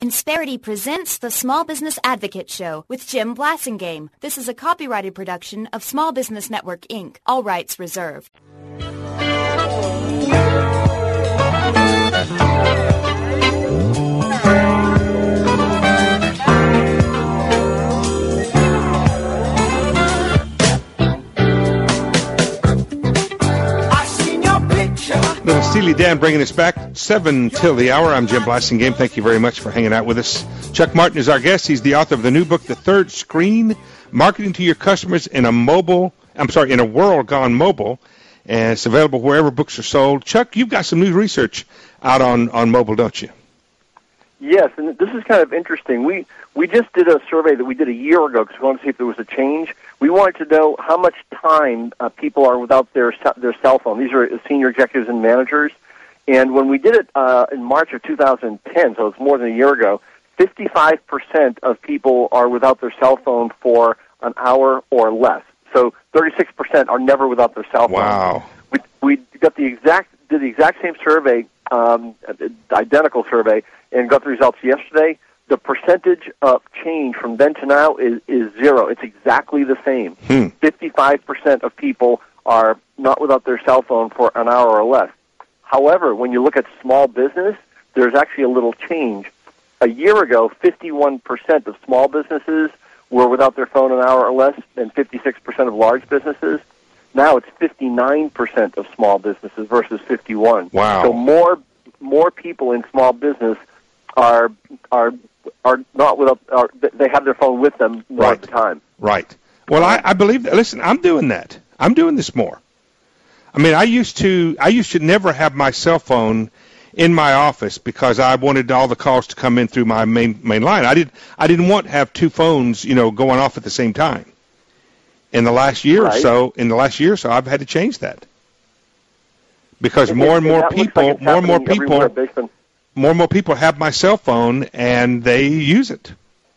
Insperity presents the Small Business Advocate Show with Jim Blasingame. This is a copyrighted production of Small Business Network, Inc., all rights reserved. Little Steely Dan bringing us back 7 till the hour. I'm Jim Blasingame. Thank you very much for hanging out with us. Chuck Martin is our guest. He's the author of the new book, The Third Screen, Marketing to Your Customers in a World Gone Mobile. And it's available wherever books are sold. Chuck, you've got some new research out on mobile, don't you? Yes, and this is kind of interesting. We just did a survey that we did a year ago because we wanted to see if there was a change. We wanted to know how much time people are without their cell phone. These are senior executives and managers. And when we did it in March of 2010, so it's more than a year ago, 55% of people are without their cell phone for an hour or less. So 36% are never without their cell phone. Wow. We did the exact same survey, identical survey, and got the results yesterday. The percentage of change from then to now is zero. It's exactly the same. 55% of people are not without their cell phone for an hour or less. However, when you look at small business, there's actually a little change. A year ago, 51% of small businesses were without their phone an hour or less, and 56% of large businesses. Now it's 59% of small businesses versus 51%. Wow. So more people in small business are not without, they have their phone with them more at the time. Right. Well, I believe that. Listen, I'm doing that. I'm doing this more. I mean, I used to never have my cell phone in my office because I wanted all the calls to come in through my main line. I didn't want to have two phones, going off at the same time. In the last year or so, I've had to change that because more and more people have my cell phone and they use it.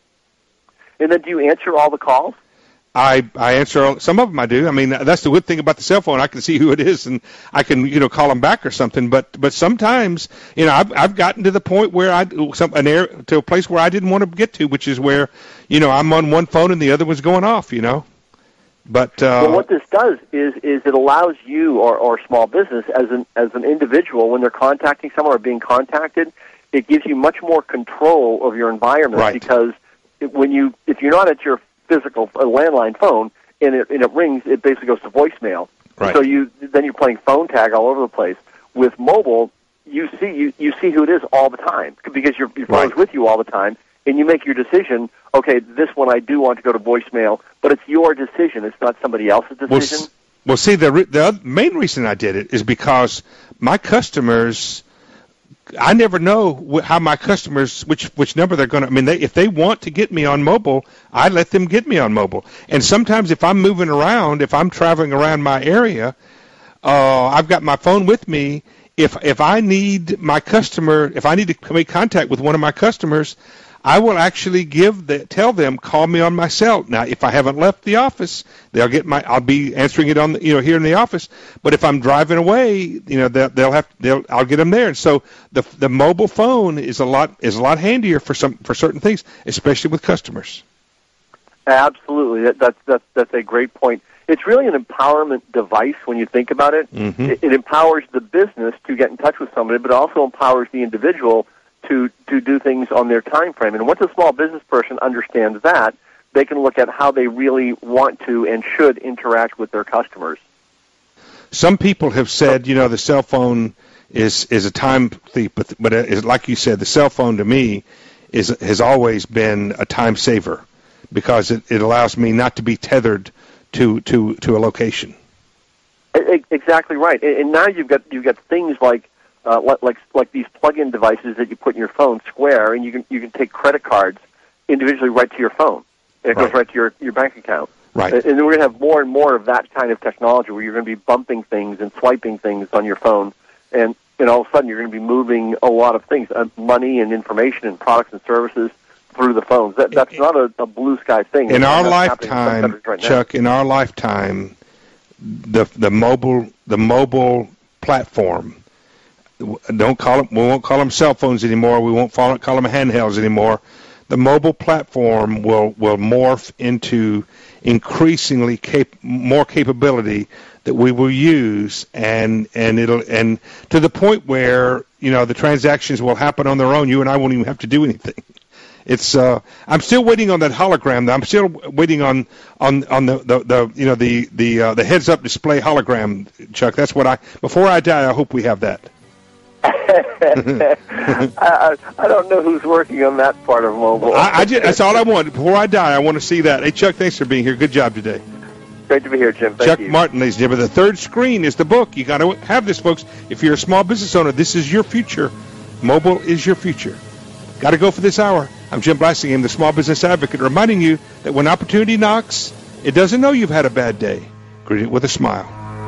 And then do you answer all the calls? I answer some of them. I do. I mean, that's the good thing about the cell phone. I can see who it is, and I can call them back or something. But sometimes I've gotten to the point where to a place where I didn't want to get to, which is where I'm on one phone and the other one's going off. But well, what this does is it allows you or small business as an individual when they're contacting someone or being contacted, it gives you much more control of your environment. Right. Because if you're not at your physical landline phone and it rings, it basically goes to voicemail. Right. So then you're playing phone tag all over the place. With mobile, you see who it is all the time because your phone is with you all the time, and you make your decision. Okay, this one I do want to go to voicemail, but it's your decision. It's not somebody else's decision. Well, see, the main reason I did it is because my customers, I never know how my customers, which number they're going to, if they want to get me on mobile, I let them get me on mobile. And sometimes if I'm moving around, if I'm traveling around my area, I've got my phone with me. If I need to make contact with one of my customers, I will actually tell them, call me on my cell. Now, if I haven't left the office, I'll be answering it on here in the office. But if I'm driving away, I'll get them there. And so the mobile phone is a lot handier for certain things, especially with customers. Absolutely, that's a great point. It's really an empowerment device when you think about it. Mm-hmm. It empowers the business to get in touch with somebody, but also empowers the individual to do things on their time frame. And once a small business person understands that, they can look at how they really want to and should interact with their customers. Some people have said, the cell phone is a time thief, but like you said, the cell phone to me has always been a time saver because it allows me not to be tethered to a location. Exactly right. And now you've got things like these plug-in devices that you put in your phone, Square, and you can take credit cards individually right to your phone. And it goes right to your bank account. Right. And we're going to have more and more of that kind of technology where you're going to be bumping things and swiping things on your phone, and all of a sudden you're going to be moving a lot of things, money and information and products and services through the phones. That's not a blue sky thing. In our lifetime, Chuck, in our lifetime, the mobile platform, don't call them. We won't call them cell phones anymore. We won't call them handhelds anymore. The mobile platform will morph into increasingly more capability that we will use, and to the point where the transactions will happen on their own. You and I won't even have to do anything. It's I'm still waiting on that hologram. I'm still waiting on the heads up display hologram, Chuck. That's what before I die, I hope we have that. I don't know who's working on that part of mobile. That's all I want. Before I die, I want to see that. Hey, Chuck, thanks for being here. Good job today. Great to be here, Jim. Thank you. Chuck Martin, ladies and gentlemen. The Third Screen is the book. You got to have this, folks. If you're a small business owner, this is your future. Mobile is your future. Got to go for this hour. I'm Jim Blasingame, the Small Business Advocate, reminding you that when opportunity knocks, it doesn't know you've had a bad day. Greet it with a smile.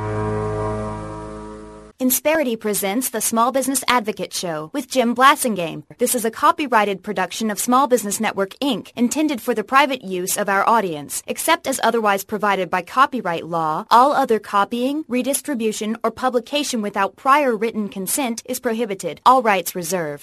Insperity presents the Small Business Advocate Show with Jim Blasingame. This is a copyrighted production of Small Business Network, Inc., intended for the private use of our audience. Except as otherwise provided by copyright law, all other copying, redistribution, or publication without prior written consent is prohibited. All rights reserved.